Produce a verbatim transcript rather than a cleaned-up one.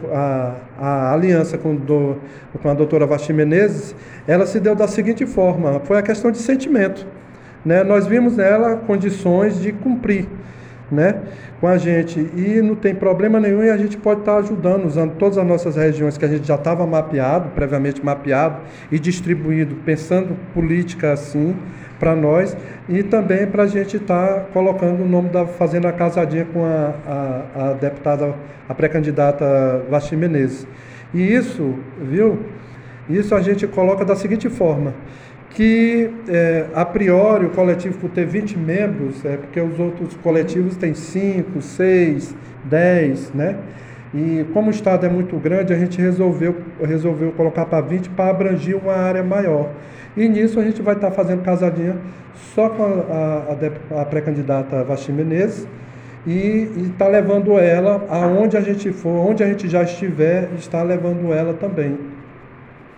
a, a aliança com, do, com a doutora Vasti Menezes, ela se deu da seguinte forma, foi a questão de sentimento, né? Nós vimos nela condições de cumprir, né, com a gente, e não tem problema nenhum, e a gente pode estar ajudando, usando todas as nossas regiões que a gente já estava mapeado, previamente mapeado e distribuído, pensando política assim, para nós, e também para a gente estar colocando o nome da Fazenda Casadinha com a, a, a deputada, a pré-candidata Vasti Menezes. E isso, viu, isso a gente coloca da seguinte forma, que é, a priori o coletivo por ter vinte membros, é porque os outros coletivos têm cinco, seis, dez, né? E como o estado é muito grande, a gente resolveu, resolveu colocar para vinte para abranger uma área maior. E nisso a gente vai estar fazendo casadinha só com a, a, a pré-candidata Vasti Menezes e está levando ela aonde a gente for, onde a gente já estiver, está levando ela também.